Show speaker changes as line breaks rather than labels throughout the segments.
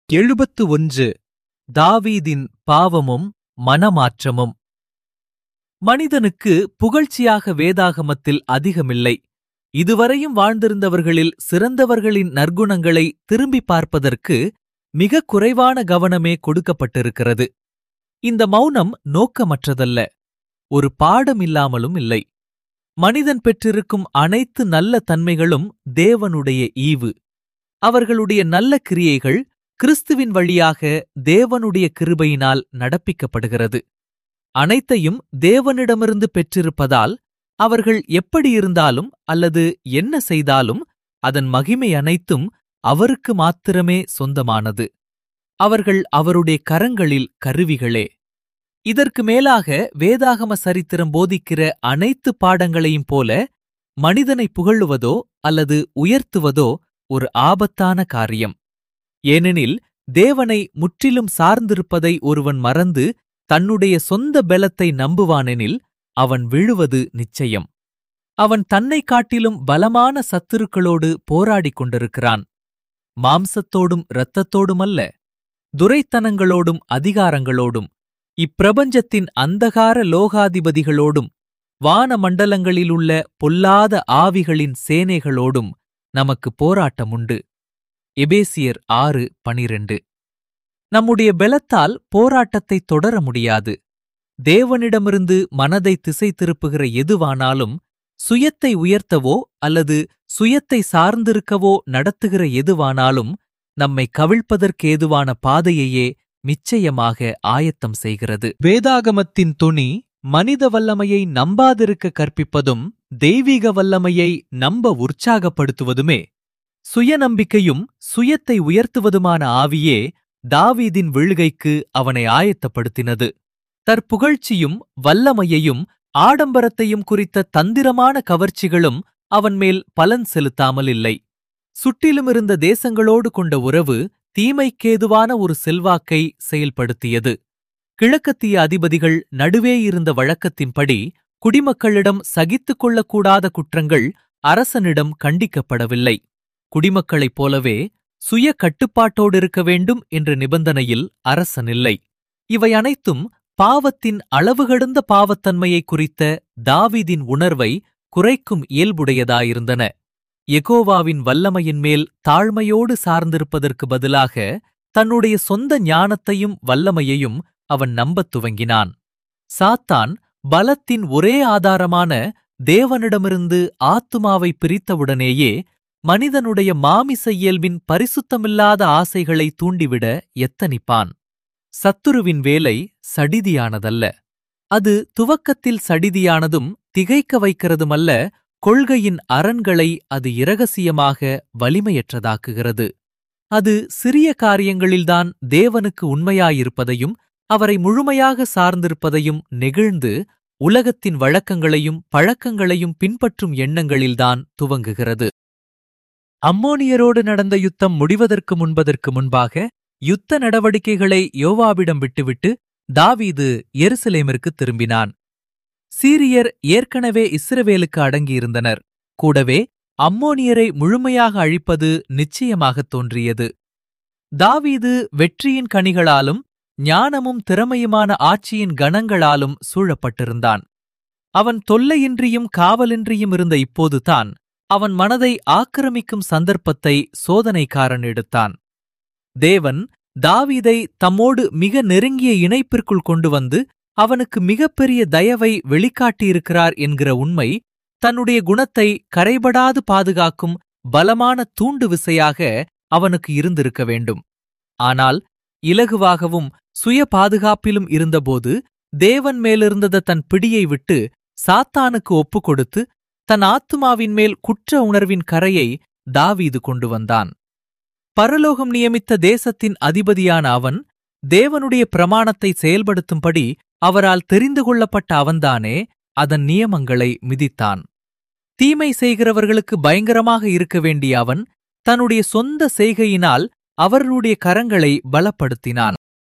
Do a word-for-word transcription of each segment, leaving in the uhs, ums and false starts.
எழுபத்து ஒன்று. தாவீதின் பாவமும் மனமாற்றமும். மனிதனுக்கு புகழ்ச்சியாக வேதாகமத்தில் அதிகமில்லை. இதுவரையும் வாழ்ந்திருந்தவர்களில் சிறந்தவர்களின் நற்குணங்களை திரும்பி பார்ப்பதற்கு மிகக் குறைவான கவனமே கொடுக்கப்பட்டிருக்கிறது. இந்த மௌனம் நோக்கமற்றதல்ல, ஒரு பாடம் இல்லாமலும் இல்லை. மனிதன் பெற்றிருக்கும் அனைத்து நல்ல தன்மைகளும் தேவனுடைய ஈவு. அவர்களுடைய நல்ல கிரியைகள் கிறிஸ்துவின் வழியாக தேவனுடைய கிருபையினால் நடப்பிக்கப்படுகிறது. அனைத்தையும் தேவனிடமிருந்து பெற்றிருப்பதால் அவர்கள் எப்படியிருந்தாலும் அல்லது என்ன செய்தாலும் அதன் மகிமை அனைத்தும் அவருக்கு மாத்திரமே சொந்தமானது. அவர்கள் அவருடைய கரங்களில் கருவிகளே. இதற்கு மேலாக வேதாகம சரித்திரம் போதிக்கிற அனைத்து பாடங்களையும் போல மனிதனை புகழுவதோ அல்லது உயர்த்துவதோ ஒரு ஆபத்தான காரியம். ஏனெனில் தேவனை முற்றிலும் சார்ந்திருப்பதை ஒருவன் மறந்து தன்னுடைய சொந்த பலத்தை நம்புவானெனில் அவன் விழுவது நிச்சயம். அவன் தன்னைக் காட்டிலும் பலமான சத்துருக்களோடு போராடிக் கொண்டிருக்கிறான். மாம்சத்தோடும் இரத்தத்தோடுமல்ல, துரைத்தனங்களோடும் அதிகாரங்களோடும், இப்பிரபஞ்சத்தின் அந்தகார லோகாதிபதிகளோடும், வானமண்டலங்களிலுள்ள பொல்லாத ஆவிகளின் சேனைகளோடும் நமக்கு போராட்டமுண்டு. எபேசியர் ஆறு பனிரெண்டு. நம்முடைய பெலத்தால் போராட்டத்தைத் தொடர முடியாது. தேவனிடமிருந்து மனதை திசை திருப்புகிற எதுவானாலும், சுயத்தை உயர்த்தவோ அல்லது சுயத்தை சார்ந்திருக்கவோ நடத்துகிற எதுவானாலும் நம்மை கவிழ்ப்பதற்கேதுவான பாதையையே நிச்சயமாக ஆயத்தம் செய்கிறது. வேதாகமத்தின் துணி மனித வல்லமையை நம்பாதிருக்க கற்பிப்பதும் தெய்வீக வல்லமையை நம்ப உற்சாகப்படுத்துவதுமே. சுயநம்பிக்கையும் சுயத்தை உயர்த்துவதுமான ஆவியே தாவீதின் விழுகைக்கு அவனை ஆயத்தப்படுத்தினது. தற்புகழ்ச்சியும் வல்லமையையும் ஆடம்பரத்தையும் குறித்த தந்திரமான கவர்ச்சிகளும் அவன் மேல் பலன் செலுத்தாமல் இல்லை. சுற்றிலுமிருந்த தேசங்களோடு கொண்ட உறவு தீமைக்கேதுவான ஒரு செல்வாக்கை செயல்படுத்தியது. கிழக்கத்திய அதிபதிகள் நடுவே இருந்த வழக்கத்தின்படி குடிமக்களிடம் சகித்துக் கொள்ளக்கூடாத குற்றங்கள் அரசனிடம் கண்டிக்கப்படவில்லை. குடிமக்களைப் போலவே சுய கட்டுப்பாட்டோடிருக்க வேண்டும் என்ற நிபந்தனையில் அரசனில்லை. இவை அனைத்தும் பாவத்தின் அளவுகடந்த பாவத்தன்மையை குறித்த தாவீதின் உணர்வை குறைக்கும் இயல்புடையதாயிருந்தன. யெகோவாவின் வல்லமையின் மேல் தாழ்மையோடு சார்ந்திருப்பதற்கு பதிலாக தன்னுடைய சொந்த ஞானத்தையும் வல்லமையையும் அவன் நம்பத் துவங்கினான். சாத்தான் பலத்தின் ஒரே ஆதாரமான தேவனிடமிருந்து ஆத்துமாவை பிரித்தவுடனேயே மனிதனுடைய மாமிச இயல்பின் பரிசுத்தமில்லாத ஆசைகளை தூண்டிவிட எத்தனிப்பான். சத்துருவின் வேலை சடிதியானதல்ல. அது துவக்கத்தில் சடிதியானதும் திகைக்க வைக்கிறதுமல்ல, கொள்கையின் அரண்களை அது இரகசியமாக வலிமையற்றதாக்குகிறது. அது சிறிய காரியங்களில்தான் தேவனுக்கு உண்மையாயிருப்பதையும் அவரை முழுமையாக சார்ந்திருப்பதையும் நெகிழ்ந்து உலகத்தின் வழக்கங்களையும் பழக்கங்களையும் பின்பற்றும் எண்ணங்களில்தான் துவங்குகிறது. அம்மோனியரோடு நடந்த யுத்தம் முடிவதற்கு முன்பதற்கு முன்பாக யுத்த நடவடிக்கைகளை யோவாபிடம் விட்டுவிட்டு தாவீது எருசலேமிற்கு திரும்பினான். சீரியர் ஏற்கனவே இஸ்ரவேலுக்கு அடங்கியிருந்தனர். கூடவே அம்மோனியரை முழுமையாக அழிப்பது நிச்சயமாகத் தோன்றியது. தாவீது வெற்றியின் கனிகளாலும் ஞானமும் திறமையுமான ஆட்சியின் கணங்களாலும் சூழப்பட்டிருந்தான். அவன் தொல்லையின்றியும் காவலின்றியும் இருந்த இப்போதுதான் அவன் மனதை ஆக்கிரமிக்கும் சந்தர்ப்பத்தை சோதனைக்காரன் எடுத்தான். தேவன் தாவீதை தம்மோடு மிக நெருங்கிய இணைப்பிற்குள் கொண்டு வந்து அவனுக்கு மிகப்பெரிய தயவை வெளிக்காட்டியிருக்கிறார் என்கிற உண்மை தன்னுடைய குணத்தை கரைபடாது பாதுகாக்கும் பலமான தூண்டு விசையாக அவனுக்கு இருந்திருக்க வேண்டும். ஆனால் இலகுவாகவும் சுய பாதுகாப்பிலும் இருந்தபோது தேவன் மேலிருந்த தன் பிடியை விட்டு சாத்தானுக்கு ஒப்புக் கொடுத்து தன் ஆத்துமாவின் மேல் குற்ற உணர்வின் கரையை தாவீது கொண்டு வந்தான். பரலோகம் நியமித்த தேசத்தின் அதிபதியான அவன் தேவனுடைய பிரமாணத்தை செயல்படுத்தும்படி அவரால் தெரிந்து கொள்ளப்பட்ட அவன்தானே அதன் நியமங்களை மிதித்தான். தீமை செய்கிறவர்களுக்கு பயங்கரமாக இருக்க வேண்டிய அவன் தன்னுடைய சொந்த செய்கையினால் அவர்களுடைய கரங்களை பலப்படுத்தினான்.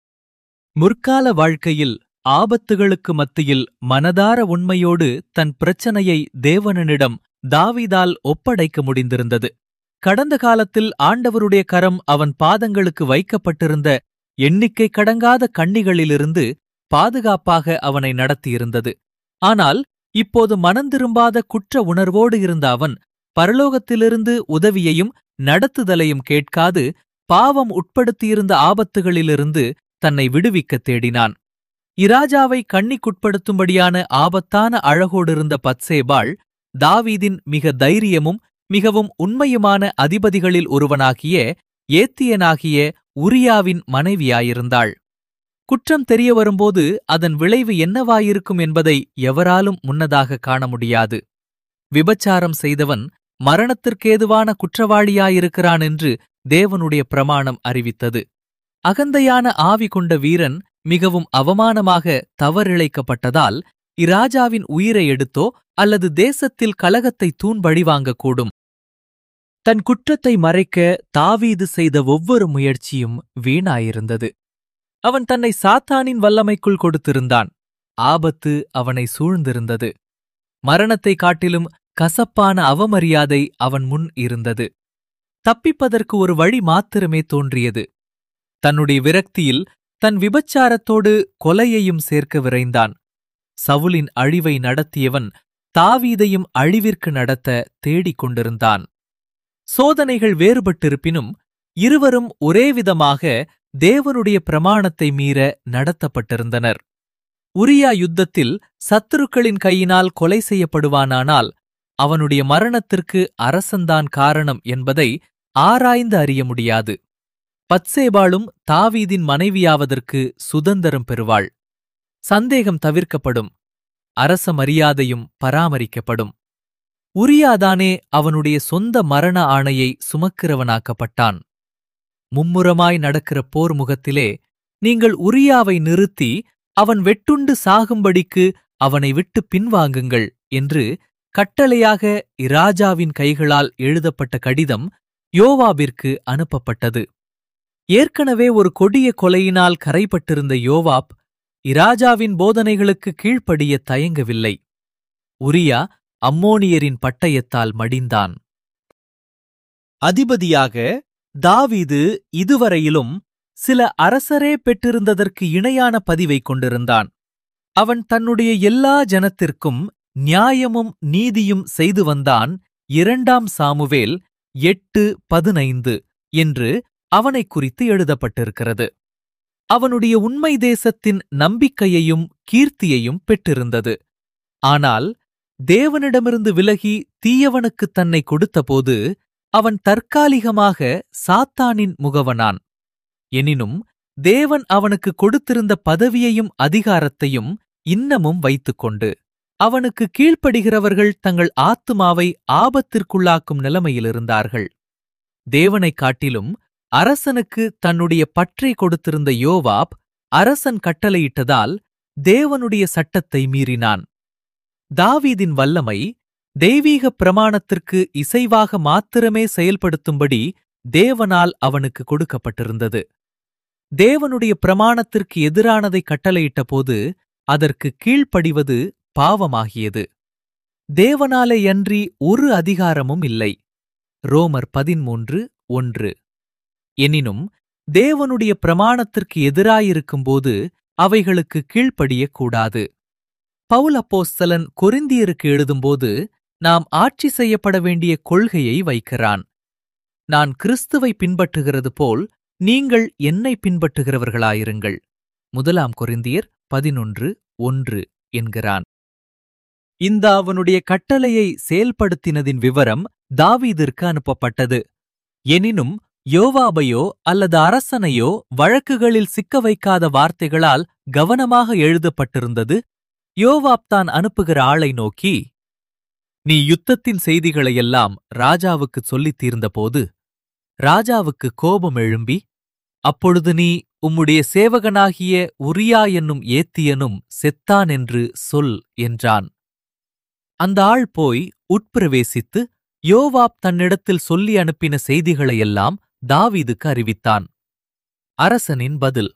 முற்கால வாழ்க்கையில் ஆபத்துகளுக்கு மத்தியில் மனதார உண்மையோடு தன் பிரச்சனையை தேவனிடம் தாவீதால் ஒப்படைக்க முடிந்திருந்தது. கடந்த காலத்தில் ஆண்டவருடைய கரம் அவன் பாதங்களுக்கு வைக்கப்பட்டிருந்த எண்ணிக்கை கடங்காத கண்ணிகளிலிருந்து பாதுகாப்பாக அவனை நடத்தியிருந்தது. ஆனால் இப்போது மனந்திரும்பாத குற்ற உணர்வோடு இருந்த அவன் பரலோகத்திலிருந்து உதவியையும் நடத்துதலையும் கேட்காது பாவம் உட்படுத்தியிருந்த ஆபத்துகளிலிருந்து தன்னை விடுவிக்கத் தேடினான். இராஜாவை கண்ணிக்குட்படுத்தும்படியான ஆபத்தான அழகோடிருந்த பத்சேபாள் தாவீதின் மிக தைரியமும் மிகவும் உண்மையுமான அதிபதிகளில் ஒருவனாகிய ஏத்தியனாகிய உரியாவின் மனைவியாயிருந்தாள். குற்றம் தெரிய வரும்போது அதன் விளைவு என்னவாயிருக்கும் என்பதை எவராலும் முன்னதாக காண முடியாது. விபச்சாரம் செய்தவன் மரணத்திற்கேதுவான குற்றவாளியாயிருக்கிறான் என்று தேவனுடைய பிரமாணம் அறிவித்தது. அகந்தையான ஆவி கொண்ட வீரன் மிகவும் அவமானமாக தவறிழைக்கப்பட்டதால் இராஜாவின் உயிரை எடுத்தோ அல்லது தேசத்தில் கலகத்தை தூண்பழிவாங்கக்கூடும். தன் குற்றத்தை மறைக்க தாவீது செய்த ஒவ்வொரு முயற்சியும் வீணாயிருந்தது. அவன் தன்னை சாத்தானின் வல்லமைக்குள் கொடுத்திருந்தான். ஆபத்து அவனை சூழ்ந்திருந்தது. மரணத்தைக் காட்டிலும் கசப்பான அவமரியாதை அவன் முன் இருந்தது. தப்பிப்பதற்கு ஒரு வழி மாத்திரமே தோன்றியது. தன்னுடைய விரக்தியில் தன் விபச்சாரத்தோடு கொலையையும் சேர்க்க விரைந்தான். சவுலின் அழிவை நடத்தியவன் தாவீதையும் அழிவிற்கு நடத்த தேடிக் கொண்டிருந்தான். சோதனைகள் வேறுபட்டிருப்பினும் இருவரும் ஒரேவிதமாக தேவனுடைய பிரமாணத்தை மீற நடத்தப்பட்டிருந்தனர். உரியா யுத்தத்தில் சத்துருக்களின் கையினால் கொலை செய்யப்படுவானானால் அவனுடைய மரணத்திற்கு அரசன்தான் காரணம் என்பதை ஆராய்ந்து அறிய முடியாது. பத்சேபாளும் தாவீதின் மனைவியாவதற்கு சுதந்திரம் பெறுவாள். சந்தேகம் தவிர்க்கப்படும். அரச மரியாதையும் பராமரிக்கப்படும். உரியாதானே அவனுடைய சொந்த மரண ஆணையை சுமக்கிறவனாக்கப்பட்டான். மும்முரமாய் நடக்கிற போர் முகத்திலே நீங்கள் உரியாவை நிறுத்தி அவன் வெட்டுண்டு சாகும்படிக்கு அவனை விட்டு பின்வாங்குங்கள் என்று கட்டளையாக இராஜாவின் கைகளால் எழுதப்பட்ட கடிதம் யோவாபிற்கு அனுப்பப்பட்டது. ஏற்கனவே ஒரு கொடிய கொலையினால் கரைப்பட்டிருந்த யோவாப் இராஜாவின் போதனைகளுக்கு கீழ்ப்படிய தயங்கவில்லை. உரியா அம்மோனியரின் பட்டயத்தால் மடிந்தான். அதிபதியாக தாவீது இதுவரையிலும் சில அரசரே பெற்றிருந்ததற்கு இணையான பதிவை கொண்டிருந்தான். அவன் தன்னுடைய எல்லா ஜனத்திற்கும் நியாயமும் நீதியும் செய்து வந்தான். இரண்டாம் சாமுவேல் எட்டு பதினைந்து என்று அவனைக் குறித்து எழுதப்பட்டிருக்கிறது. அவனுடைய உண்மை தேசத்தின் நம்பிக்கையையும் கீர்த்தியையும் பெற்றிருந்தது. ஆனால் தேவனிடமிருந்து விலகி தீயவனுக்குத் தன்னை கொடுத்தபோது அவன் தற்காலிகமாக சாத்தானின் முகவனான். எனினும் தேவன் அவனுக்கு கொடுத்திருந்த பதவியையும் அதிகாரத்தையும் இன்னமும் வைத்துக்கொண்டு அவனுக்கு கீழ்ப்படுகிறவர்கள் தங்கள் ஆத்துமாவை ஆபத்திற்குள்ளாக்கும் நிலைமையிலிருந்தார்கள். தேவனைக் காட்டிலும் அரசனுக்கு தன்னுடைய பற்றை கொடுத்திருந்த யோவாப் அரசன் கட்டளையிட்டதால் தேவனுடைய சட்டத்தை மீறினான். தாவீதின் வல்லமை தெய்வீக பிரமாணத்திற்கு இசைவாக மாத்திரமே செயல்படுத்தும்படி தேவனால் அவனுக்கு கொடுக்கப்பட்டிருந்தது. தேவனுடைய பிரமாணத்திற்கு எதிரானதை கட்டளையிட்டபோது அதற்கு கீழ்ப்படிவது பாவமாகியது. தேவனாலேயன்றி ஒரு அதிகாரமும் இல்லை. ரோமர் பதிமூன்று ஒன்று. எனினும் தேவனுடைய பிரமாணத்திற்கு எதிராயிருக்கும்போது அவைகளுக்கு கீழ்ப்படியக்கூடாது. பவுல் அப்போஸ்தலன் கொரிந்தியருக்கு எழுதும்போது நாம் ஆட்சி செய்யப்பட வேண்டிய கொள்கையை வைக்கிறான். நான் கிறிஸ்துவை பின்பற்றுகிறது போல் நீங்கள் என்னை பின்பற்றுகிறவர்களாயிருங்கள். முதலாம் கொரிந்தியர் பதினொன்று ஒன்று என்கிறான். இந்த அவனுடைய கட்டளையை செயல்படுத்தினதின் விவரம் தாவீதிற்கு அனுப்பப்பட்டது. எனினும் யோவாபையோ அல்லது அரசனையோ வழக்குகளில் சிக்க வைக்காத வார்த்தைகளால் கவனமாக எழுதப்பட்டிருந்தது. யோவாப் தான் அனுப்புகிற ஆளை நோக்கி, நீ யுத்தத்தின் செய்திகளையெல்லாம் ராஜாவுக்குச் சொல்லித் தீர்ந்தபோது ராஜாவுக்கு கோபம் எழும்பி, அப்பொழுது நீ உம்முடைய சேவகனாகிய உரியா என்னும் ஏத்தியனும் செத்தான் என்று சொல் என்றான். அந்த ஆள் போய் உட்பிரவேசித்து யோவாப் தன்னிடத்தில் சொல்லி அனுப்பின செய்திகளையெல்லாம் தாவீதுக்கு அறிவித்தான். அரசனின் பதில்: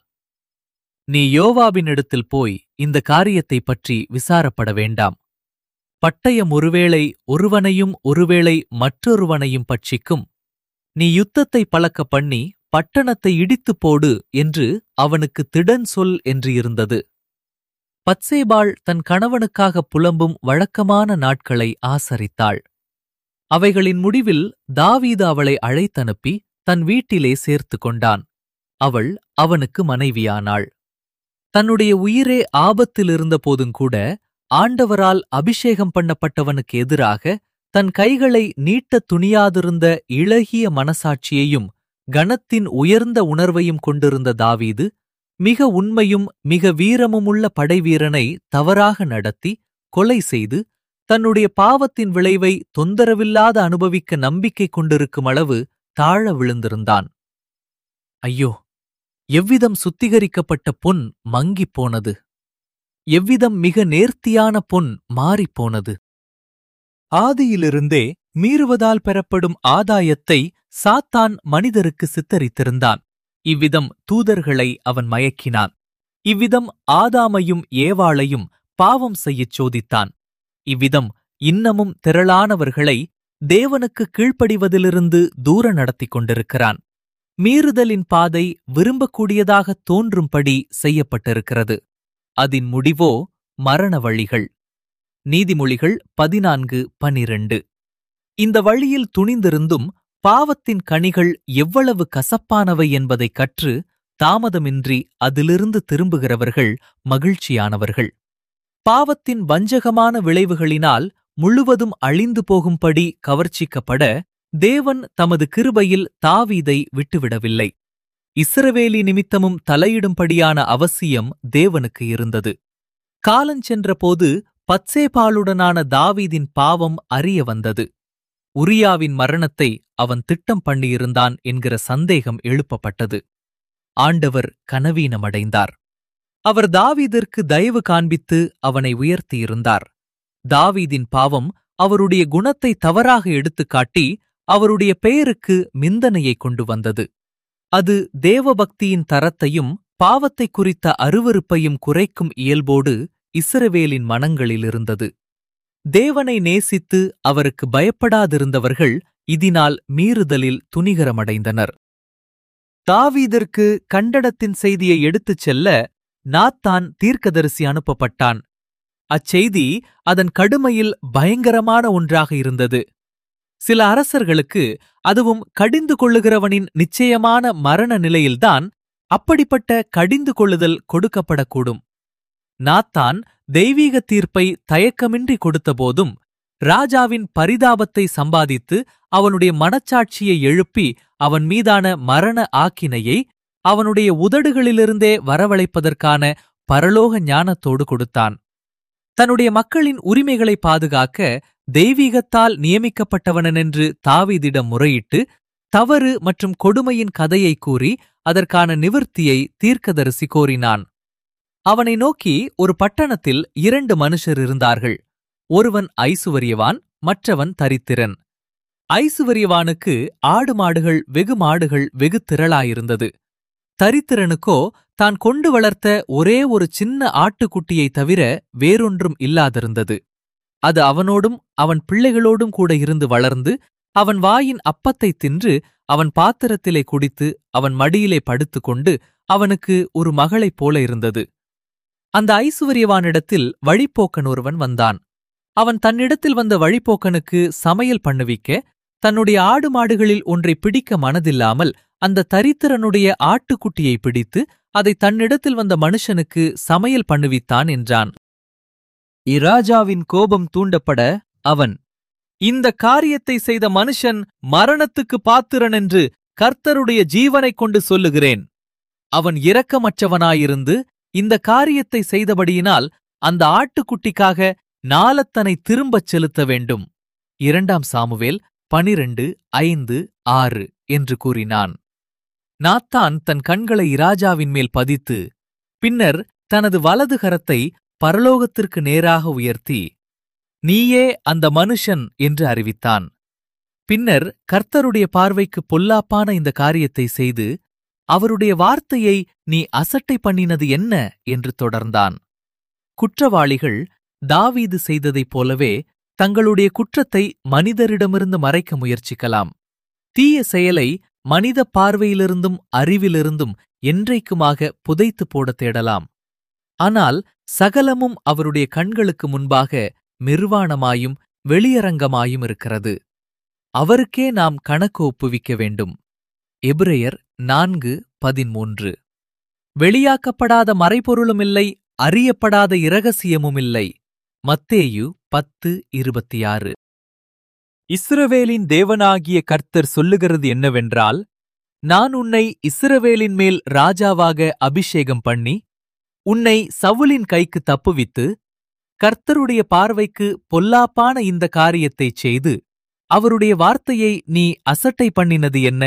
நீ யோவாபினிடத்தில் போய் இந்த காரியத்தைப் பற்றி விசாரப்பட வேண்டாம். பட்டயம் ஒருவேளை ஒருவனையும் ஒருவேளை மற்றொருவனையும் பட்சிக்கும். நீ யுத்தத்தை பழக்க பண்ணி பட்டணத்தை இடித்துப் போடு என்று அவனுக்கு திடன் சொல் என்று இருந்தது. பத்சேபாள் தன் கணவனுக்காக புலம்பும் வழக்கமான நாட்களை ஆசரித்தாள். அவைகளின் முடிவில் தாவீது அவளை அழைத்தனுப்பி தன் வீட்டிலே சேர்த்து கொண்டான். அவள் அவனுக்கு மனைவியானாள். தன்னுடைய உயிரே ஆபத்திலிருந்த போதுங்கூட ஆண்டவரால் அபிஷேகம் பண்ணப்பட்டவனுக்கு எதிராக தன் கைகளை நீட்டத் துணியாதிருந்த இளகிய மனசாட்சியையும் கனத்தின் உயர்ந்த உணர்வையும் கொண்டிருந்த தாவீது மிக உண்மையும் மிக வீரமுமுள்ள படைவீரனை தவறாக நடத்தி கொலை செய்து தன்னுடைய பாவத்தின் விளைவை தொந்தரவில்லாத அனுபவிக்க நம்பிக்கை கொண்டிருக்கும் அளவு தாழ விழுந்திருந்தான். ஐயோ, எவ்விதம் சுத்திகரிக்கப்பட்ட பொன் மங்கிப் போனது! எவ்விதம் மிக நேர்த்தியான பொன் மாறிப்போனது! ஆதியிலிருந்தே மீறுவதால் பெறப்படும் ஆதாயத்தை சாத்தான் மனிதருக்கு சித்தரித்திருந்தான். இவ்விதம் தூதர்களை அவன் மயக்கினான். இவ்விதம் ஆதாமையும் ஏவாளையும் பாவம் செய்யச் சோதித்தான். இவ்விதம் இன்னமும் திரளானவர்களை தேவனுக்கு கீழ்ப்படிவதிலிருந்து தூர நடத்திக் கொண்டிருக்கிறான். மீறுதலின் பாதை விரும்பக்கூடியதாகத் தோன்றும்படி செய்யப்பட்டிருக்கிறது. அதின் முடிவோ மரண வழிகள். நீதிமொழிகள் பதினான்கு பனிரண்டு. இந்த வழியில் துணிந்திருந்தும் பாவத்தின் கனிகள் எவ்வளவு கசப்பானவை என்பதைக் கற்று தாமதமின்றி அதிலிருந்து திரும்புகிறவர்கள் மகிழ்ச்சியானவர்கள். பாவத்தின் வஞ்சகமான விளைவுகளினால் முழுவதும் அழிந்து போகும்படி கவர்ச்சிக்கப்பட தேவன் தமது கிருபையில் தாவீதை விட்டுவிடவில்லை. இஸ்ரவேலி நிமித்தமும் தலையிடும்படியான அவசியம் தேவனுக்கு இருந்தது. காலஞ்சென்றபோது பத்சேபாளுடனான தாவீதின் பாவம் அறிய வந்தது. உரியாவின் மரணத்தை அவன் திட்டம் பண்ணியிருந்தான் என்கிற சந்தேகம் எழுப்பப்பட்டது. ஆண்டவர் கனவீனமடைந்தார். அவர் தாவீதிற்கு தயவு காண்பித்து அவனை உயர்த்தியிருந்தார். தாவீதின் பாவம் அவருடைய குணத்தை தவறாக எடுத்துக்காட்டி அவருடைய பெயருக்கு மிந்தனையை கொண்டு வந்தது. அது தேவபக்தியின் தரத்தையும் பாவத்தை குறித்த அருவருப்பையும் குறைக்கும் இயல்போடு இஸ்ரவேலின் மனங்களிலிருந்தது. தேவனை நேசித்து அவருக்கு பயப்படாதிருந்தவர்கள் இதனால் மீறுதலில் துணிகரமடைந்தனர். தாவீதிற்கு கண்டனத்தின் செய்தியை எடுத்துச் செல்ல நாத்தான் தீர்க்கதரிசி அனுப்பப்பட்டான். அச்செய்தி அதன் கடுமையில் பயங்கரமான ஒன்றாக இருந்தது. சில அரசர்களுக்கு, அதுவும் கடிந்து கொள்ளுகிறவனின் நிச்சயமான மரண நிலையில்தான் அப்படிப்பட்ட கடிந்து கொள்ளுதல் கொடுக்கப்படக்கூடும். நாத்தான் தெய்வீக தீர்ப்பை தயக்கமின்றி கொடுத்தபோதும் ராஜாவின் பரிதாபத்தை சம்பாதித்து அவனுடைய மனச்சாட்சியை எழுப்பி அவன் மீதான மரண ஆக்கினையை அவனுடைய உதடுகளிலிருந்தே வரவழைப்பதற்கான பரலோக ஞானத்தோடு கொடுத்தான். தன்னுடைய மக்களின் உரிமைகளை பாதுகாக்க தெய்வீகத்தால் நியமிக்கப்பட்டவனென்று தாவீதிடம் முறையிட்டு தவறு மற்றும் கொடுமையின் கதையை கூறி அதற்கான நிவிர்த்தியை தீர்க்கதரிசி கோரினான். அவனை நோக்கி, ஒரு பட்டணத்தில் இரண்டு மனுஷர் இருந்தார்கள். ஒருவன் ஐசுவரியவான், மற்றவன் தரித்திரன். ஐசுவரியவானுக்கு ஆடு மாடுகள் வெகு மாடுகள் வெகு திரளாயிருந்தது. தரித்திரனுக்கோ தான் கொண்டு வளர்த்த ஒரே ஒரு சின்ன ஆட்டுக்குட்டியைத் தவிர வேறொன்றும் இல்லாதிருந்தது. அது அவனோடும் அவன் பிள்ளைகளோடும் கூட இருந்து வளர்ந்து அவன் வாயின் அப்பத்தைத் தின்று அவன் பாத்திரத்திலே குடித்து அவன் மடியிலே படுத்துக்கொண்டு அவனுக்கு ஒரு மகளைப் போல இருந்தது. அந்த ஐசுவரியவானிடத்தில் வழிப்போக்கன் ஒருவன் வந்தான். அவன் தன்னிடத்தில் வந்த வழிப்போக்கனுக்கு சமையல் பண்ணுவிக்க தன்னுடைய ஆடு மாடுகளில் ஒன்றை பிடிக்க மனதில்லாமல் அந்த தரித்திரனுடைய ஆட்டுக்குட்டியை பிடித்து அதை தன்னிடத்தில் வந்த மனுஷனுக்கு சமையல் பண்ணுவித்தான் என்றான். இராஜாவின் கோபம் தூண்டப்பட அவன், இந்த காரியத்தை செய்த மனுஷன் மரணத்துக்கு பாத்திரன் என்று கர்த்தருடைய ஜீவனைக் கொண்டு சொல்லுகிறேன். அவன் இரக்கமற்றவனாயிருந்து இந்த காரியத்தை செய்தபடியினால் அந்த ஆட்டுக்குட்டிக்காக நாலத்தனை திரும்பச் செலுத்த வேண்டும். இரண்டாம் சாமுவேல் பனிரண்டு ஐந்து ஆறு என்று கூறினான். நாத்தான் தன் கண்களை இராஜாவின் மேல் பதித்து பின்னர் தனது வலது கரத்தை பரலோகத்திற்கு நேராக உயர்த்தி, நீயே அந்த மனுஷன் என்று அறிவித்தான். பின்னர் கர்த்தருடைய பார்வைக்கு பொல்லாப்பான இந்த காரியத்தை செய்து அவருடைய வார்த்தையை நீ அசட்டை பண்ணினது என்ன என்று தொடர்ந்தான். குற்றவாளிகள் தாவீது செய்ததைப் போலவே தங்களுடைய குற்றத்தை மனிதரிடமிருந்து மறைக்க முயற்சிக்கலாம். தீய செயலை மனித பார்வையிலிருந்தும் அறிவிலிருந்தும் என்றைக்குமாக புதைத்து போட தேடலாம். ஆனால் சகலமும் அவருடைய கண்களுக்கு முன்பாக நிர்வாணமாயும் வெளியரங்கமாயும் இருக்கிறது. அவருக்கே நாம் கணக்கு ஒப்புவிக்க வேண்டும். எபிரெயர் நான்கு பதிமூன்று. வெளியாக்கப்படாத மறைபொருளுமில்லை, அறியப்படாத இரகசியமுமில்லை. மத்தேயு பத்து இருபத்தி ஆறு. இஸ்ரவேலின் தேவனாகிய கர்த்தர் சொல்லுகிறது என்னவென்றால், நான் உன்னை இஸ்ரவேலின் மேல் ராஜாவாக அபிஷேகம் பண்ணி உன்னை சவுலின் கைக்கு தப்புவித்து கர்த்தருடைய பார்வைக்கு பொல்லாப்பான இந்த காரியத்தைச் செய்து அவருடைய வார்த்தையை நீ அசட்டை பண்ணினது என்ன?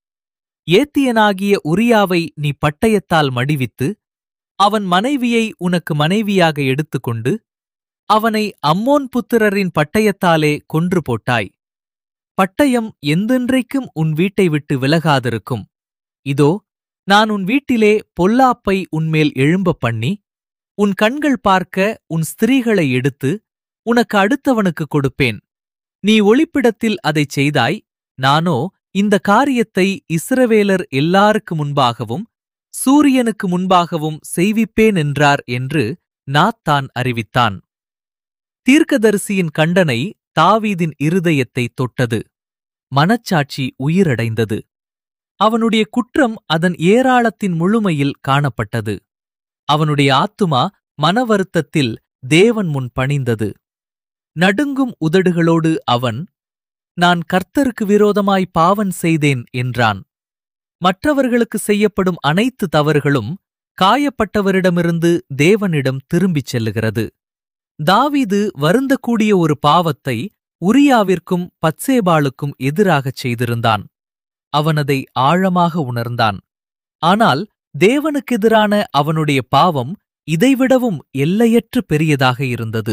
ஏத்தியனாகிய உரியாவை நீ பட்டயத்தால் மடிவித்து அவன் மனைவியை உனக்கு மனைவியாக எடுத்துக்கொண்டு அவனை அம்மோன் புத்திரரின் பட்டயத்தாலே கொன்று போட்டாய். பட்டயம் எந்தென்றைக்கும் உன் வீட்டை விட்டு விலகாதிருக்கும். இதோ, நான் உன் வீட்டிலே பொல்லாப்பை உன்மேல் எழும்பப் பண்ணி உன் கண்கள் பார்க்க உன் ஸ்திரீகளை எடுத்து உனக்கு அடுத்தவனுக்கு கொடுப்பேன். நீ ஒளிப்பிடத்தில் அதைச் செய்தாய். நானோ இந்த காரியத்தை இஸ்ரவேலர் எல்லாருக்கு முன்பாகவும் சூரியனுக்கு முன்பாகவும் செய்விப்பேன் என்றார் என்று நாத்தான் அறிவித்தான். தீர்க்கதரிசியின் கண்டனை தாவீதின் இருதயத்தை தொட்டது. மனச்சாட்சி உயிரடைந்தது. அவனுடைய குற்றம் அதன் ஏராளத்தின் முழுமையில் காணப்பட்டது. அவனுடைய ஆத்துமா மனவருத்தத்தில் தேவன் முன் பணிந்தது. நடுங்கும் உதடுகளோடு அவன், நான் கர்த்தருக்கு விரோதமாய் பாவம் செய்தேன் என்றான். மற்றவர்களுக்கு செய்யப்படும் அனைத்து தவறுகளும் காயப்பட்டவரிடமிருந்து தேவனிடம் திரும்பிச் செல்லுகிறது. தாவீது வருந்தக்கூடிய ஒரு பாவத்தை உரியாவிற்கும் பத்சேபாளுக்கும் எதிராகச் செய்திருந்தான். அவன் அதை ஆழமாக உணர்ந்தான். ஆனால் தேவனுக்கெதிரான அவனுடைய பாவம் இதைவிடவும் எல்லையற்று பெரியதாக இருந்தது.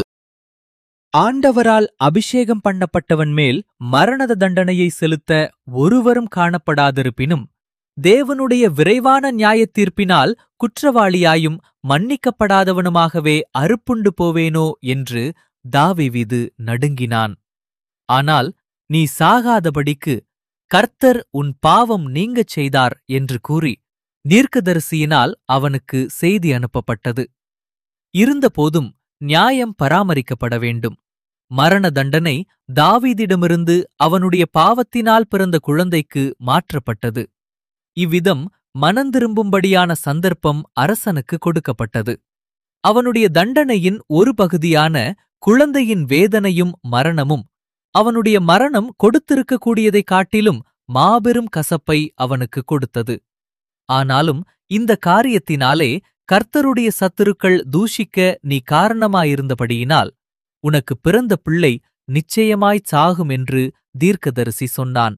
ஆண்டவரால் அபிஷேகம் பண்ணப்பட்டவன் மேல் மரண தண்டனையை செலுத்த ஒருவரும் காணப்படாதிருப்பினும் தேவனுடைய விரைவான நியாயத்தீர்ப்பினால் குற்றவாளியாயும் மன்னிக்கப்படாதவனுமாகவே அறுப்புண்டு போவேனோ என்று தாவீது நடுங்கினான். ஆனால் நீ சாகாதபடிக்கு கர்த்தர் உன் பாவம் நீங்கச் செய்தார் என்று கூறி தீர்க்கதரிசியினால் அவனுக்கு செய்தி அனுப்பப்பட்டது. இருந்தபோதும் நியாயம் பராமரிக்கப்பட வேண்டும். மரண தண்டனை தாவீதிடமிருந்து அவனுடைய பாவத்தினால் பிறந்த குழந்தைக்கு மாற்றப்பட்டது. இவ்விதம் மனந்திரும்பும்படியான சந்தர்ப்பம் அரசனுக்கு கொடுக்கப்பட்டது. அவனுடைய தண்டனையின் ஒரு பகுதியான குழந்தையின் வேதனையும் மரணமும் அவனுடைய மரணம் கொடுத்திருக்கக்கூடியதைக் காட்டிலும் மாபெரும் கசப்பை அவனுக்கு கொடுத்தது. ஆனாலும் இந்த காரியத்தினாலே கர்த்தருடைய சத்துருக்கள் தூஷிக்க நீ காரணமாயிருந்தபடியினால் உனக்கு பிறந்த பிள்ளை நிச்சயமாய்ச் சாகும் என்று தீர்க்கதரிசி சொன்னான்.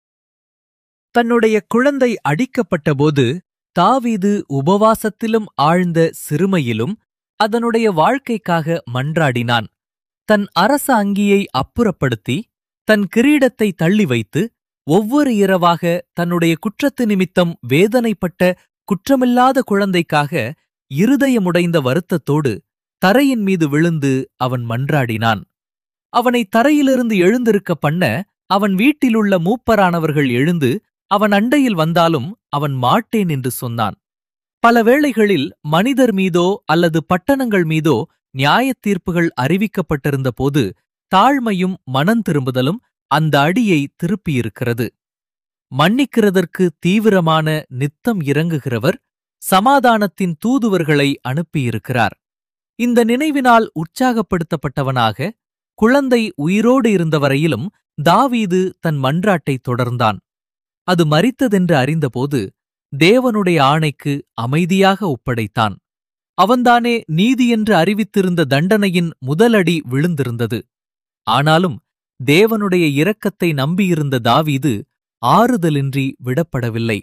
தன்னுடைய குழந்தை அடிக்கப்பட்டபோது தாவீது உபவாசத்திலும் ஆழ்ந்த சிறுமையிலும் அதனுடைய வாழ்க்கைக்காக மன்றாடினான். தன் அரச அங்கியை அப்புறப்படுத்தி தன் கிரீடத்தை தள்ளி வைத்து ஒவ்வொரு இரவாக தன்னுடைய குற்றத்து நிமித்தம் வேதனைப்பட்ட குற்றமில்லாத குழந்தைக்காக இருதயமுடைந்த வருத்தத்தோடு தரையின் மீது விழுந்து அவன் மன்றாடினான். அவனை தரையிலிருந்து எழுந்திருக்க பண்ண அவன் வீட்டிலுள்ள மூப்பரானவர்கள் எழுந்து அவன் அண்டையில் வந்தாலும் அவன் மாட்டேன் என்று சொன்னான். பல வேளைகளில் மனிதர் மீதோ அல்லது பட்டணங்கள் மீதோ நியாயத் தீர்ப்புகள் அறிவிக்கப்பட்டிருந்த போது தாழ்மையும் மனந்திரும்புதலும் அந்த அடியை திருப்பியிருக்கிறது. மன்னிக்கிறதற்கு தீவிரமான நித்தம் இறங்குகிறவர் சமாதானத்தின் தூதுவர்களை அனுப்பியிருக்கிறார். இந்த நினைவினால் உற்சாகப்படுத்தப்பட்டவனாக குழந்தை உயிரோடு இருந்தவரையிலும் தாவீது தன் மன்றாட்டை தொடர்ந்தான். அது மரித்ததென்று அறிந்தபோது தேவனுடைய ஆணைக்கு அமைதியாக ஒப்படைத்தான். அவன்தானே நீதியென்று அறிவித்திருந்த தண்டனையின் முதலடி விழுந்திருந்தது. ஆனாலும் தேவனுடைய இரக்கத்தை நம்பியிருந்த தாவீது ஆறுதலின்றி விடப்படவில்லை.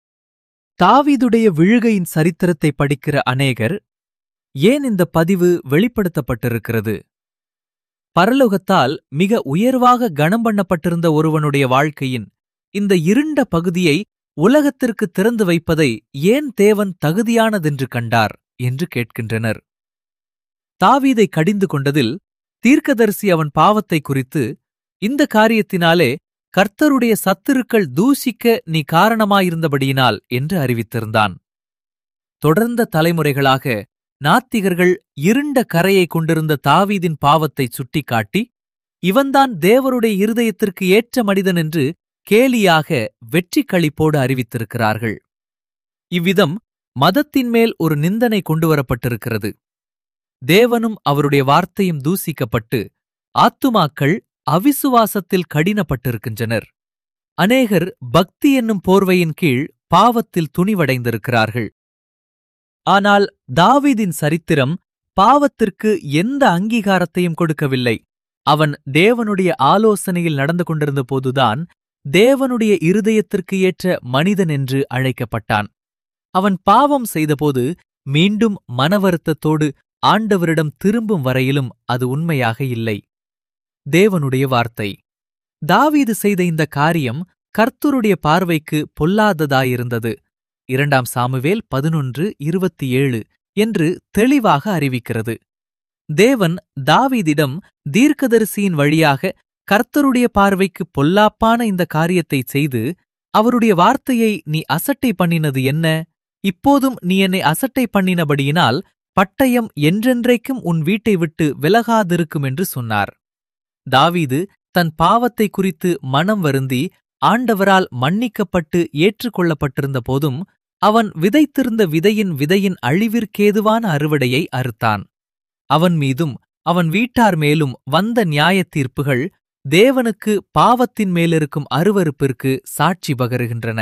தாவீதுடைய விழுகையின் சரித்திரத்தை படிக்கிற அநேகர், ஏன் இந்த பதிவு வெளிப்படுத்தப்பட்டிருக்கிறது? பரலோகத்தால் மிக உயர்வாக கனம் பண்ணப்பட்டிருந்த ஒருவனுடைய வாழ்க்கையின் இந்த இருண்ட பகுதியை உலகத்திற்கு திறந்து வைப்பதை ஏன் தேவன் தகுதியானதென்று கண்டார் என்று கேட்கின்றனர். தாவீதை கடிந்து கொண்டதில் தீர்க்கதரிசி அவன் பாவத்தை குறித்து, இந்த காரியத்தினாலே கர்த்தருடைய சத்துருக்கள் தூஷிக்க நீ காரணமாயிருந்தபடியினால் என்று அறிவித்திருந்தான். தொடர்ந்த தலைமுறைகளாக நாத்திகர்கள் இருண்ட கரையை கொண்டிருந்த தாவீதின் பாவத்தை சுட்டிக்காட்டி, இவன்தான் தேவருடைய இருதயத்திற்கு ஏற்ற மனிதன் என்று கேலியாக வெற்றி களிப்போடு அறிவித்திருக்கிறார்கள். இவ்விதம் மதத்தின் மேல் ஒரு நிந்தனை கொண்டுவரப்பட்டிருக்கிறது. தேவனும் அவருடைய வார்த்தையும் தூசிக்கப்பட்டு ஆத்துமாக்கள் அவிசுவாசத்தில் கடினப்பட்டிருக்கின்றனர். அநேகர் பக்தி என்னும் போர்வையின் கீழ் பாவத்தில் துணிவடைந்திருக்கிறார்கள். ஆனால் தாவீதின் சரித்திரம் பாவத்திற்கு எந்த அங்கீகாரத்தையும் கொடுக்கவில்லை. அவன் தேவனுடைய ஆலோசனையில் நடந்து கொண்டிருந்த போதுதான் தேவனுடைய இருதயத்திற்கு ஏற்ற மனிதன் என்று அழைக்கப்பட்டான். அவன் பாவம் செய்தபோது மீண்டும் மனவருத்தத்தோடு ஆண்டவரிடம் திரும்பும் வரையிலும் அது உண்மையாக இல்லை. தேவனுடைய வார்த்தை. தாவீது செய்த இந்த காரியம் கர்த்தருடைய பார்வைக்கு பொல்லாததாயிருந்தது. இரண்டாம் சாமுவேல் பதினொன்று இருபத்தி ஏழு என்று தெளிவாக அறிவிக்கிறது. தேவன் தாவீதிடம் தீர்க்கதரிசியின் வழியாக கர்த்தருடைய பார்வைக்கு பொல்லாப்பான இந்த காரியத்தை செய்து, அவருடைய வார்த்தையை நீ அசட்டை பண்ணினது என்ன? இப்போதும் நீ என்னை அசட்டை பண்ணினபடியினால் பட்டயம் என்றென்றைக்கும் உன் வீட்டை விட்டு விலகாதிருக்கும் என்று சொன்னார். தாவீது தன் பாவத்தை குறித்து மனம் வருந்தி ஆண்டவரால் மன்னிக்கப்பட்டு ஏற்றுக்கொள்ளப்பட்டிருந்த போதும் அவன் விதைத்திருந்த விதையின் விதையின் அழிவிற்கேதுவான அறுவடையை அறுத்தான். அவன் மீதும் அவன் வீட்டார் மேலும் வந்த நியாயத் தீர்ப்புகள் தேவனுக்கு பாவத்தின் மேலிருக்கும் அருவருப்பிற்கு சாட்சி பகருகின்றன.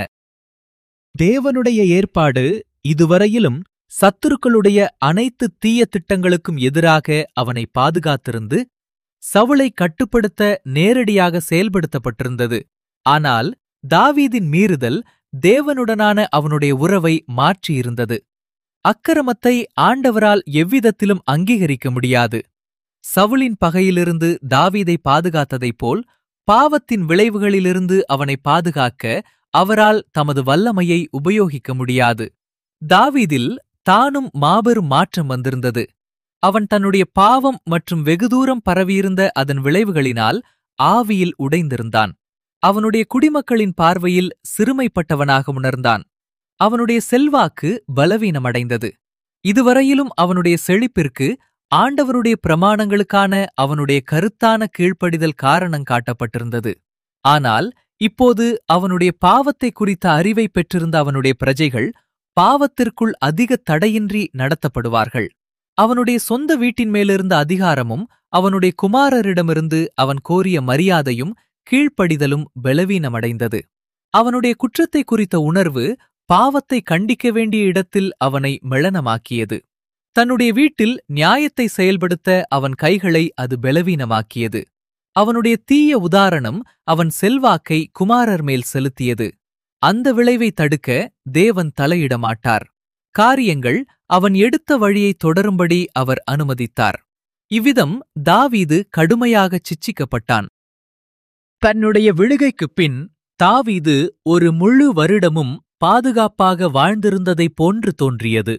தேவனுடைய ஏற்பாடு இதுவரையிலும் சத்துருக்களுடைய அனைத்து தீய திட்டங்களுக்கும் எதிராக அவனை பாதுகாத்திருந்து சவுலை கட்டுப்படுத்த நேரடியாக செயல்படுத்தப்பட்டிருந்தது. ஆனால் தாவீதின் மீறுதல் தேவனுடனான அவனுடைய உறவை மாற்றியிருந்தது. அக்கிரமத்தை ஆண்டவரால் எவ்விதத்திலும் அங்கீகரிக்க முடியாது. சவுலின் பகையிலிருந்து தாவீதை பாதுகாத்ததைப் போல் பாவத்தின் விளைவுகளிலிருந்து அவனை பாதுகாக்க அவரால் தமது வல்லமையை உபயோகிக்க முடியாது. தாவீதில் தானும் மாபெரும் மாற்றம் வந்திருந்தது. அவன் தன்னுடைய பாவம் மற்றும் வெகுதூரம் பரவியிருந்த அதன் விளைவுகளினால் ஆவியில் உடைந்திருந்தான். அவனுடைய குடிமக்களின் பார்வையில் சிறுமைப்பட்டவனாக உணர்ந்தான். அவனுடைய செல்வாக்கு பலவீனமடைந்தது. இதுவரையிலும் அவனுடைய செழிப்பிற்கு ஆண்டவருடைய பிரமாணங்களுக்கான அவனுடைய கருத்தான கீழ்ப்படிதல் காரணம் காட்டப்பட்டிருந்தது. ஆனால் இப்போது அவனுடைய பாவத்தை குறித்த அறிவை பெற்றிருந்த அவனுடைய பிரஜைகள் பாவத்திற்குள் அதிக தடையின்றி நடத்தப்படுவார்கள். அவனுடைய சொந்த வீட்டின் மேலிருந்த அதிகாரமும் அவனுடைய குமாரரிடமிருந்து அவன் கோரிய மரியாதையும் கீழ்ப்படிதலும் பலவீனமடைந்தது. அவனுடைய குற்றத்தை குறித்த உணர்வு பாவத்தை கண்டிக்க வேண்டிய இடத்தில் அவனை மெளனமாக்கியது. தன்னுடைய வீட்டில் நியாயத்தை செயல்படுத்த அவன் கைகளை அது பலவீனமாக்கியது. அவனுடைய தீய உதாரணம் அவன் செல்வாக்கை குமாரர் மேல் செலுத்தியது. அந்த விளைவை தடுக்க தேவன் தலையிட மாட்டார். காரியங்கள் அவன் எடுத்த வழியை தொடரும்படி அவர் அனுமதித்தார். இவ்விதம் தாவீது கடுமையாகச் சிட்சிக்கப்பட்டான். தன்னுடைய விழுகைக்குப் பின் தாவீது ஒரு முழு வருடமும் பாதுகாப்பாக வாழ்ந்திருந்ததைப் போன்று தோன்றியது.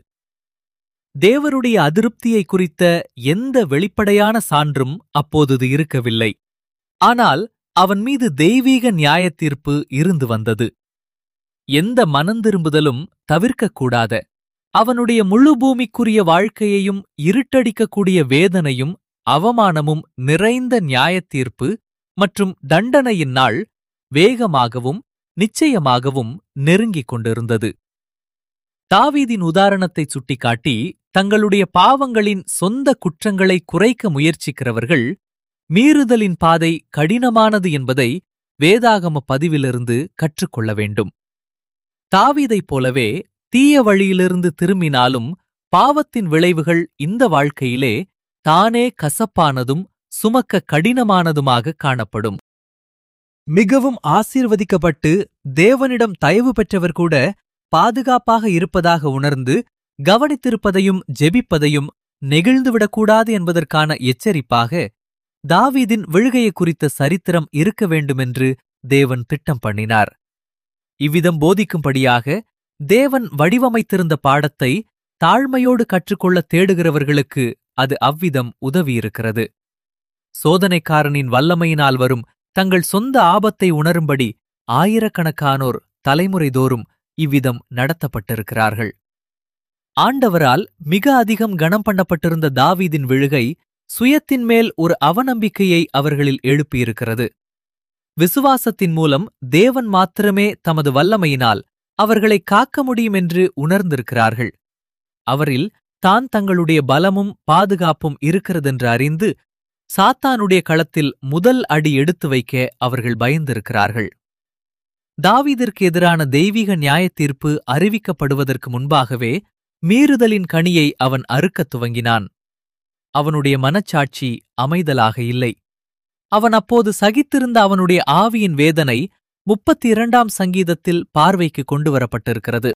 தேவருடைய அதிருப்தியை குறித்த எந்த வெளிப்படையான சான்றும் அப்போது இருக்கவில்லை. ஆனால் அவன் மீது தெய்வீக நியாயத்தீர்ப்பு இருந்து வந்தது. எந்த மனந்திரும்புதலும் தவிர்க்கக்கூடாத, அவனுடைய முழு பூமிக்குரிய வாழ்க்கையையும் இருட்டடிக்கக்கூடிய வேதனையும் அவமானமும் நிறைந்த நியாயத்தீர்ப்பு மற்றும் தண்டனையின் நாள் வேகமாகவும் நிச்சயமாகவும் நெருங்கிக் கொண்டிருந்தது. தாவீதின் உதாரணத்தைச் சுட்டிக்காட்டி தங்களுடைய பாவங்களின் சொந்த குற்றங்களை குறைக்க முயற்சிக்கிறவர்கள் மீறுதலின் பாதை கடினமானது என்பதை வேதாகம பதிவிலிருந்து கற்றுக்கொள்ள வேண்டும். தாவீதைப் போலவே தீய வழியிலிருந்து திரும்பினாலும் பாவத்தின் விளைவுகள் இந்த வாழ்க்கையிலே தானே கசப்பானதும் சுமக்க கடினமானதுமாக காணப்படும். மிகவும் ஆசீர்வதிக்கப்பட்டு தேவனிடம் தயவு பெற்றவர் கூட பாதுகாப்பாக இருப்பதாக உணர்ந்து கவனித்திருப்பதையும் ஜெபிப்பதையும் நெகிழ்ந்துவிடக்கூடாது என்பதற்கான எச்சரிப்பாக தாவீதின் விழுகையை குறித்த சரித்திரம் இருக்க வேண்டுமென்று தேவன் திட்டம் பண்ணினார். இவ்விதம் போதிக்கும்படியாக தேவன் வடிவமைத்திருந்த பாடத்தை தாழ்மையோடு கற்றுக்கொள்ள தேடுகிறவர்களுக்கு அது அவ்விதம் உதவியிருக்கிறது. சோதனைக்காரனின் வல்லமையினால் வரும் தங்கள் சொந்த ஆபத்தை உணரும்படி ஆயிரக்கணக்கானோர் தலைமுறைதோறும் இவ்விதம் நடத்தப்பட்டிருக்கிறார்கள். ஆண்டவரால் மிக அதிகம் கனம் பண்ணப்பட்டிருந்த தாவீதின் விழுகை சுயத்தின் மேல் ஒரு அவநம்பிக்கையை அவர்களில் எழுப்பியிருக்கிறது. விசுவாசத்தின் மூலம் தேவன் மாத்திரமே தமது வல்லமையினால் அவர்களை காக்க முடியும் என்று உணர்ந்திருக்கிறார்கள். அவரில் தான் தங்களுடைய பலமும் பாதுகாப்பும் இருக்கிறதென்று அறிந்து சாத்தானுடைய களத்தில் முதல் அடி எடுத்து வைக்க அவர்கள் பயந்திருக்கிறார்கள். தாவீதிற்கு எதிரான தெய்வீக நியாயத்தீர்ப்பு அறிவிக்கப்படுவதற்கு முன்பாகவே மீறுதலின் கனியை அவன் அறுக்கத் துவங்கினான். அவனுடைய மனச்சாட்சி அமைதலாக இல்லை. அவன் அப்போது சகித்திருந்த அவனுடைய ஆவியின் வேதனை முப்பத்தி இரண்டாம் சங்கீதத்தில் பார்வைக்கு கொண்டு வரப்பட்டிருக்கிறது.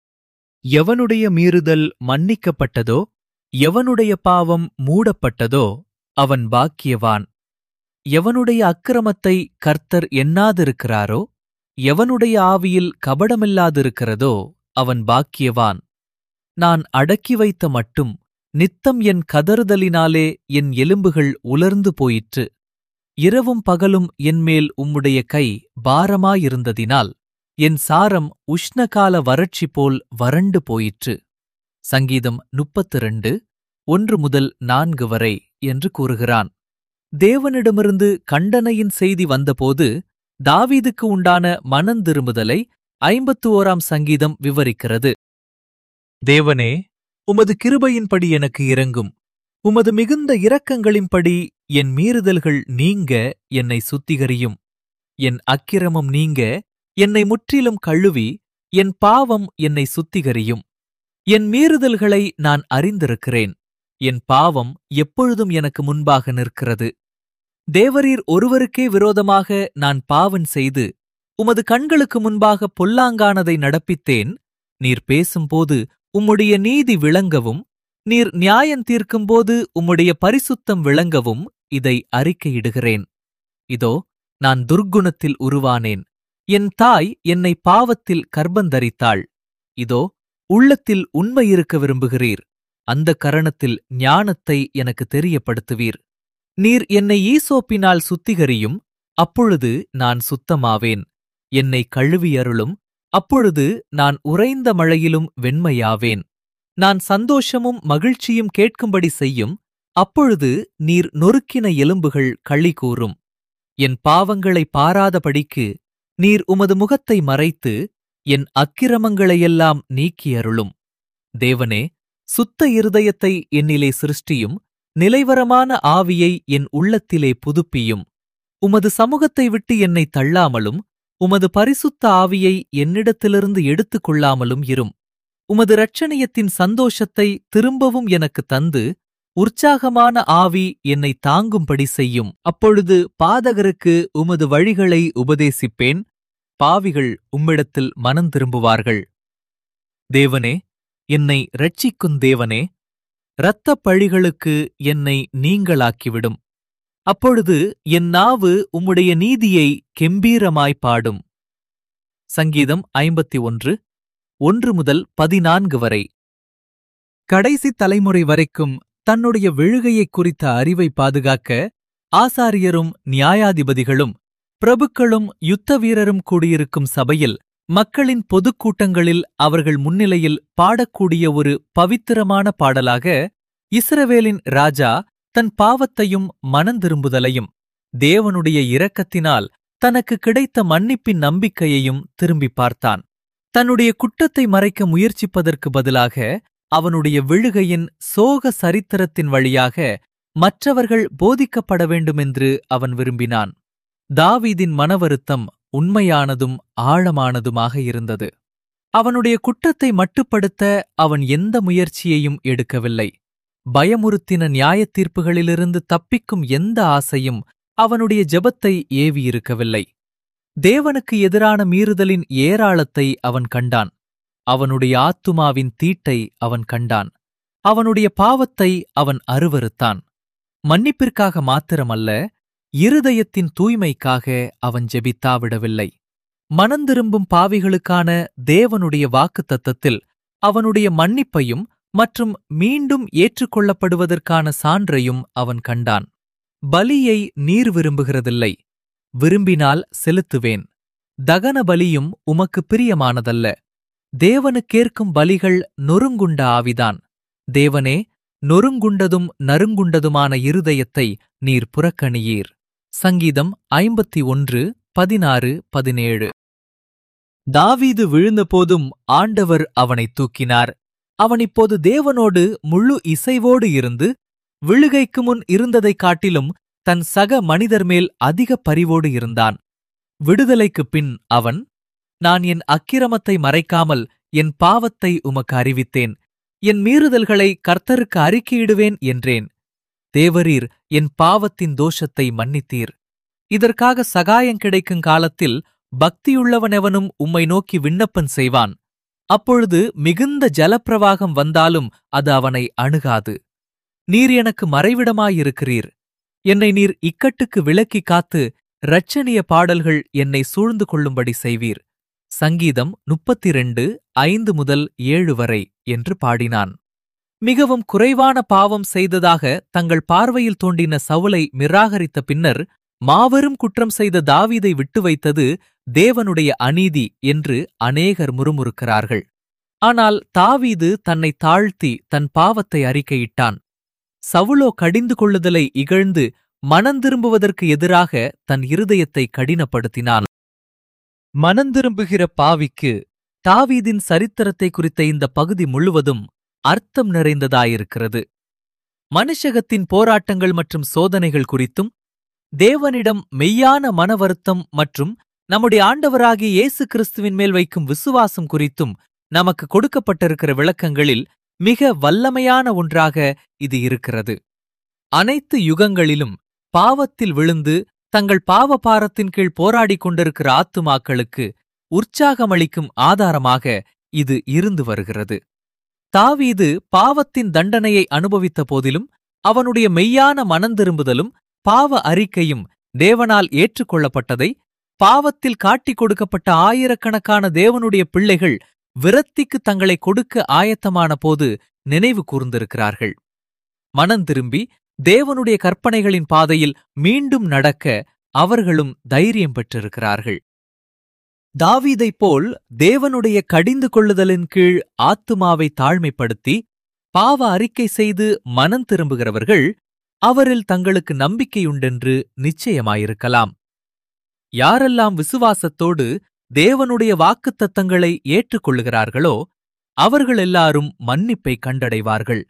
எவனுடைய மீறுதல் மன்னிக்கப்பட்டதோ, எவனுடைய பாவம் மூடப்பட்டதோ அவன் பாக்கியவான். எவனுடைய அக்கிரமத்தை கர்த்தர் எண்ணாதிருக்கிறாரோ, எவனுடைய ஆவியில் கபடமில்லாதிருக்கிறதோ அவன் பாக்கியவான். நான் அடக்கி வைத்த மட்டும் நித்தம் என் கதறுதலினாலே என் எலும்புகள் உலர்ந்து போயிற்று. இரவும் பகலும் என்மேல் உம்முடைய கை பாரமாயிருந்ததினால் என் சாரம் உஷ்ணகால வறட்சி போல் வறண்டு போயிற்று. சங்கீதம் முப்பத்து இரண்டு ஒன்று முதல் நான்கு வரை என்று கூறுகிறான். தேவனிடமிருந்து கண்டனையின் செய்தி வந்தபோது தாவீதுக்கு உண்டான மனந்திரும்புதலை ஐம்பத்து ஓராம் சங்கீதம் விவரிக்கிறது. தேவனே, உமது கிருபையின்படி எனக்கு இரங்கும். உமது மிகுந்த இரக்கங்களின்படி என் மீறுதல்கள் நீங்க என்னை சுத்திகரியும். என் அக்கிரமம் நீங்க என்னை முற்றிலும் கழுவி, என் பாவம் என்னை சுத்திகரியும். என் மீறுதல்களை நான் அறிந்திருக்கிறேன். என் பாவம் எப்பொழுதும் எனக்கு முன்பாக நிற்கிறது. தேவரீர் ஒருவருக்கே விரோதமாக நான் பாவம் செய்து உமது கண்களுக்கு முன்பாக பொல்லாங்கானதை நடப்பித்தேன். நீர் பேசும்போது உம்முடைய நீதி விளங்கவும், நீர் நியாயம் தீர்க்கும்போது உம்முடைய பரிசுத்தம் விளங்கவும் இதை அறிக்கையிடுகிறேன். இதோ, நான் துர்க்குணத்தில் உருவானேன். என் தாய் என்னை பாவத்தில் கர்ப்பந்தரித்தாள். இதோ, உள்ளத்தில் உண்மை இருக்க விரும்புகிறீர். அந்த கரணத்தில் ஞானத்தை எனக்கு தெரியப்படுத்துவீர். நீர் என்னை ஈசோப்பினால் சுத்திகரியும், அப்பொழுது நான் சுத்தமாவேன். என்னை கழுவியருளும், அப்பொழுது நான் உறைந்த மழையிலும் வெண்மையாவேன். நான் சந்தோஷமும் மகிழ்ச்சியும் கேட்கும்படி செய்யும், அப்பொழுது நீர் நொறுக்கின எலும்புகள் களி கூறும். என் பாவங்களை பாராதபடிக்கு நீர் உமது முகத்தை மறைத்து என் அக்கிரமங்களையெல்லாம் நீக்கியருளும். தேவனே, சுத்த இருதயத்தை என்னிலே சிருஷ்டியும், நிலைவரமான ஆவியை என் உள்ளத்திலே புதுப்பியும். உமது சமூகத்தை விட்டு என்னை தள்ளாமலும், உமது பரிசுத்த ஆவியை என்னிடத்திலிருந்து எடுத்துக் கொள்ளாமலும் இரும். உமது இரட்சணியத்தின் சந்தோஷத்தை திரும்பவும் எனக்கு தந்து, உற்சாகமான ஆவி என்னை தாங்கும்படி செய்யும். அப்பொழுது பாதகருக்கு உமது வழிகளை உபதேசிப்பேன். பாவிகள் உம்மிடத்தில் மனந்திரும்புவார்கள். தேவனே, என்னை இரட்சிக்குந் தேவனே, இரத்தப் பழிகளுக்கு என்னை நீங்களாக்கிவிடும். அப்பொழுது என் நாவு உம்முடைய நீதியை கெம்பீரமாய் பாடும். சங்கீதம் ஐம்பத்தி ஒன்று ஒன்று முதல் பதினான்கு வரை. கடைசி தலைமுறை வரைக்கும் தன்னுடைய விழுகையைக் குறித்த அறிவை பாதுகாக்க ஆசாரியரும் நியாயாதிபதிகளும் பிரபுக்களும் யுத்த வீரரும் கூடியிருக்கும் சபையில் மக்களின் பொதுக்கூட்டங்களில் அவர்கள் முன்னிலையில் பாடக்கூடிய ஒரு பவித்திரமான பாடலாக இஸ்ரவேலின் ராஜா தன் பாவத்தையும் மனந்திரும்புதலையும் தேவனுடைய இரக்கத்தினால் தனக்கு கிடைத்த மன்னிப்பின் நம்பிக்கையையும் திரும்பி பார்த்தான். தன்னுடைய குற்றத்தை மறைக்க முயற்சிப்பதற்கு பதிலாக அவனுடைய விழுகையின் சோக சரித்திரத்தின் வழியாக மற்றவர்கள் போதிக்கப்பட வேண்டுமென்று அவன் விரும்பினான். தாவீதின் மனவருத்தம் உண்மையானதும் ஆழமானதுமாக இருந்தது. அவனுடைய குற்றத்தை மட்டுப்படுத்த அவன் எந்த முயற்சியையும் எடுக்கவில்லை. பயமுறுத்தின நியாயத்தீர்ப்புகளிலிருந்து தப்பிக்கும் எந்த ஆசையும் அவனுடைய ஜெபத்தை ஏவியிருக்கவில்லை. தேவனுக்கு எதிரான மீறுதலின் ஏராளத்தை அவன் கண்டான். அவனுடைய ஆத்துமாவின் தீட்டை அவன் கண்டான். அவனுடைய பாவத்தை அவன் அருவருத்தான். மன்னிப்பிற்காக மாத்திரமல்ல, இருதயத்தின் தூய்மைக்காக அவன் ஜெபித்தாவிடவில்லை. மனந்திரும்பும் பாவிகளுக்கான தேவனுடைய வாக்குத்தத்தத்தில் அவனுடைய மன்னிப்பையும் மற்றும் மீண்டும் ஏற்றுக்கொள்ளப்படுவதற்கான சான்றையும் அவன் கண்டான். பலியை நீர் விரும்புகிறதில்லை, விரும்பினால் செலுத்துவேன். தகன பலியும் உமக்கு பிரியமானதல்ல. தேவனுக்கேற்கும் பலிகள் நொறுங்குண்ட ஆவிதான். தேவனே, நொறுங்குண்டதும் நறுங்குண்டதுமான இருதயத்தை நீர் புறக்கணியீர். சங்கீதம் ஐம்பத்தி ஒன்று பதினாறு பதினேழு. தாவீது விழுந்தபோதும் ஆண்டவர் அவனைத் தூக்கினார். அவன் இப்போது தேவனோடு முழு இசைவோடு இருந்து, விழுகைக்கு முன் இருந்ததைக் காட்டிலும் தன் சக மனிதர் மேல் அதிக பரிவோடு இருந்தான். விடுதலைக்குப் பின் அவன், நான் என் அக்கிரமத்தை மறைக்காமல் என் பாவத்தை உமக்கு அறிவித்தேன். என் மீறுதல்களை கர்த்தருக்கு அறிக்கையிடுவேன் என்றேன். தேவரீர் என் பாவத்தின் தோஷத்தை மன்னித்தீர். இதற்காக சகாயம் கிடைக்கும் காலத்தில் பக்தியுள்ளவனெவனும் உம்மை நோக்கி விண்ணப்பம் செய்வான். அப்பொழுது மிகுந்த ஜலப்பிரவாகம் வந்தாலும் அது அவனை அணுகாது. நீர் எனக்கு மறைவிடமாயிருக்கிறீர். என்னை நீர் இக்கட்டுக்கு விலக்கி காத்து இரட்சணிய பாடல்கள் என்னை சூழ்ந்து கொள்ளும்படி செய்வீர். சங்கீதம் முப்பத்திரண்டு ஐந்து முதல் ஏழு வரை என்று பாடினான். மிகவும் குறைவான பாவம் செய்ததாக தங்கள் பார்வையில் தோன்றின சவுலை நிராகரித்த பின்னர் மாபெரும் குற்றம் செய்த தாவீதை விட்டு வைத்தது தேவனுடைய அநீதி என்று அநேகர் முறுமுறுக்கிறார்கள். ஆனால் தாவீது தன்னை தாழ்த்தி தன் பாவத்தை அறிக்கையிட்டான். சவுலோ கடிந்து கொள்ளுதலை இகழ்ந்து மனந்திரும்புவதற்கு எதிராக தன் இருதயத்தை கடினப்படுத்தினான். மனந்திரும்புகிற பாவிக்கு தாவீதின் சரித்திரத்தை குறித்த இந்த பகுதி முழுவதும் அர்த்தம் நிறைந்ததாயிருக்கிறது. மனுஷகத்தின் போராட்டங்கள் மற்றும் சோதனைகள் குறித்தும், தேவனிடம் மெய்யான மன வருத்தம் மற்றும் நம்முடைய ஆண்டவராகிய இயேசு கிறிஸ்துவின் மேல் வைக்கும் விசுவாசம் குறித்தும் நமக்கு கொடுக்கப்பட்டிருக்கிற விளக்கங்களில் மிக வல்லமையான ஒன்றாக இது இருக்கிறது. அனைத்து யுகங்களிலும் பாவத்தில் விழுந்து தங்கள் பாவபாரத்தின் கீழ் போராடிக் கொண்டிருக்கிற ஆத்துமாக்களுக்கு உற்சாகமளிக்கும் ஆதாரமாக இது இருந்து வருகிறது. தாவீது பாவத்தின் தண்டனையை அனுபவித்த போதிலும் அவனுடைய மெய்யான மனந்திரும்புதலும் பாவ அறிக்கையும் தேவனால் ஏற்றுக்கொள்ளப்பட்டதை பாவத்தில் காட்டிக் கொடுக்கப்பட்ட ஆயிரக்கணக்கான தேவனுடைய பிள்ளைகள் விரத்திக்கு தங்களை கொடுக்க ஆயத்தமான போது நினைவு கூர்ந்திருக்கிறார்கள். மனந்திரும்பி தேவனுடைய கற்பனைகளின் பாதையில் மீண்டும் நடக்க அவர்களும் தைரியம் பெற்றிருக்கிறார்கள். தாவீதைப் போல் தேவனுடைய கடிந்து கொள்ளுதலின் கீழ் ஆத்துமாவை தாழ்மைப்படுத்தி பாவ அறிக்கை செய்து மனம் திரும்புகிறவர்கள் அவரில் தங்களுக்கு நம்பிக்கையுண்டென்று நிச்சயமாயிருக்கலாம். யாரெல்லாம் விசுவாசத்தோடு தேவனுடைய வாக்குத்தத்தங்களை ஏற்றுக்கொள்ளுகிறார்களோ அவர்கள் எல்லாரும் மன்னிப்பை கண்டடைவார்கள்.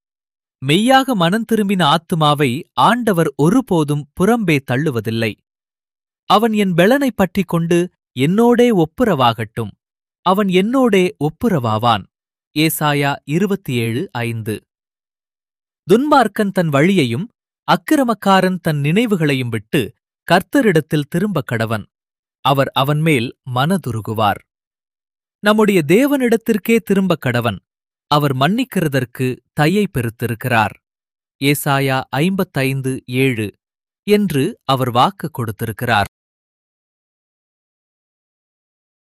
மெய்யாக மனம் திரும்பின ஆத்துமாவை ஆண்டவர் ஒருபோதும் புறம்பே தள்ளுவதில்லை. அவன் என் பெலனைப் பற்றிக் கொண்டு என்னோடே ஒப்புரவாகட்டும், அவன் என்னோடே ஒப்புரவாவான். ஏசாயா இருபத்தி ஏழு ஐந்து. துன்மார்க்கன் தன் வழியையும் அக்கிரமக்காரன் தன் நினைவுகளையும் விட்டு கர்த்தரிடத்தில் திரும்பக் கடவன். அவர் அவன்மேல் மனதுருகுவார். நம்முடைய தேவனிடத்திற்கே திரும்பக் கடவன். அவர் மன்னிக்கிறதற்கு தயை பெருத்திருக்கிறார். ஏசாயா ஐம்பத்தைந்து ஏழு என்று அவர் வாக்கு கொடுத்திருக்கிறார்.